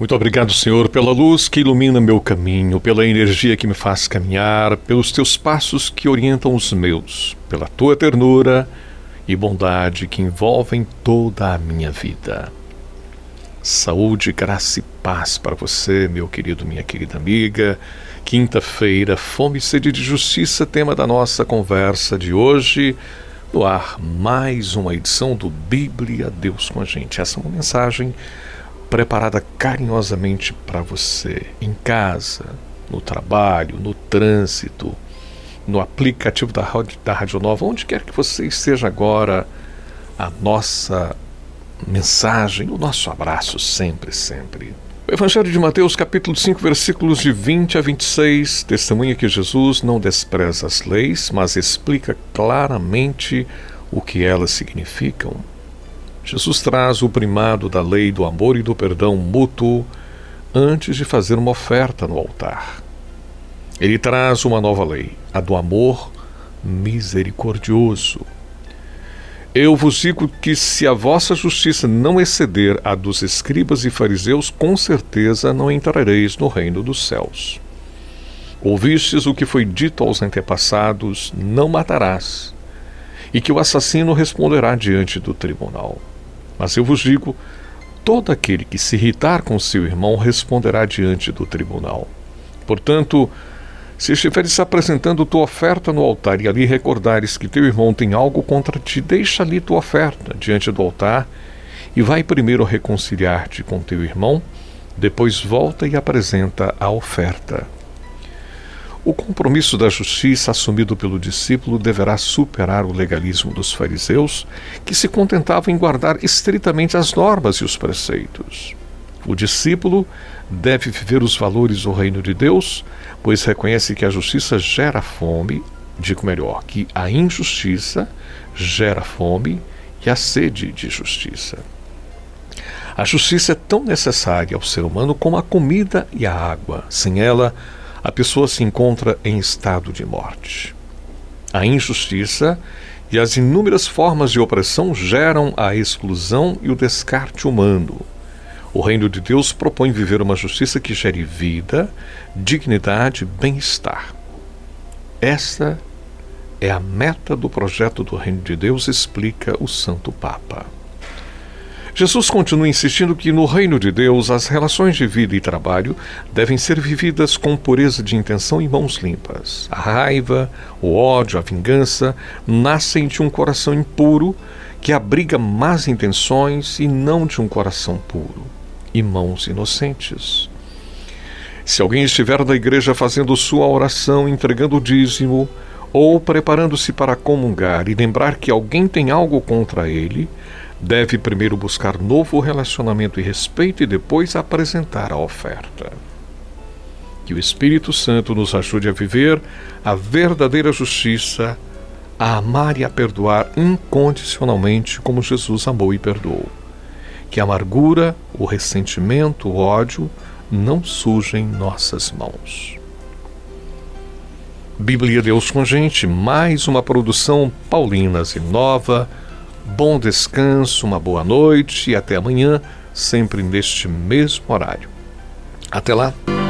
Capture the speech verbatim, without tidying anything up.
Muito obrigado, Senhor, pela luz que ilumina meu caminho, pela energia que me faz caminhar, pelos teus passos que orientam os meus, pela tua ternura e bondade que envolvem toda a minha vida. Saúde, graça e paz para você, meu querido, minha querida amiga. Quinta-feira, fome e sede de justiça, tema da nossa conversa de hoje. No ar, mais uma edição do Bíblia Deus com a gente. Essa é uma mensagem preparada carinhosamente para você, em casa, no trabalho, no trânsito, no aplicativo da Rádio, da Rádio Nova, onde quer que você esteja agora, a nossa mensagem, o nosso abraço sempre, sempre. O Evangelho de Mateus, capítulo cinco, versículos de vinte a vinte e seis, testemunha que Jesus não despreza as leis, mas explica claramente o que elas significam. Jesus traz o primado da lei do amor e do perdão mútuo antes de fazer uma oferta no altar. Ele traz uma nova lei, a do amor misericordioso. Eu vos digo que se a vossa justiça não exceder a dos escribas e fariseus, com certeza não entrareis no reino dos céus. Ouvistes o que foi dito aos antepassados, não matarás, e que o assassino responderá diante do tribunal. Mas eu vos digo, todo aquele que se irritar com seu irmão responderá diante do tribunal. Portanto, se estiveres apresentando tua oferta no altar e ali recordares que teu irmão tem algo contra ti, deixa ali tua oferta diante do altar e vai primeiro reconciliar-te com teu irmão, depois volta e apresenta a oferta. O compromisso da justiça assumido pelo discípulo deverá superar o legalismo dos fariseus, que se contentavam em guardar estritamente as normas e os preceitos. O discípulo deve viver os valores do reino de Deus, pois reconhece que a justiça gera fome, digo melhor, que a injustiça gera fome e a sede de justiça. A justiça é tão necessária ao ser humano como a comida e a água. Sem ela, a pessoa se encontra em estado de morte. A injustiça e as inúmeras formas de opressão geram a exclusão e o descarte humano. O reino de Deus propõe viver uma justiça que gere vida, dignidade e bem-estar. Essa é a meta do projeto do reino de Deus, explica o Santo Papa. Jesus continua insistindo que no reino de Deus as relações de vida e trabalho devem ser vividas com pureza de intenção e mãos limpas. A raiva, o ódio, a vingança nascem de um coração impuro que abriga más intenções e não de um coração puro e mãos inocentes. Se alguém estiver na igreja fazendo sua oração, entregando o dízimo ou preparando-se para comungar e lembrar que alguém tem algo contra ele, deve primeiro buscar novo relacionamento e respeito e depois apresentar a oferta. Que o Espírito Santo nos ajude a viver a verdadeira justiça, a amar e a perdoar incondicionalmente como Jesus amou e perdoou. Que a amargura, o ressentimento, o ódio não sujem nossas mãos. Bíblia Deus com a gente, mais uma produção Paulinas e Nova. Bom descanso, uma boa noite e até amanhã, sempre neste mesmo horário. Até lá!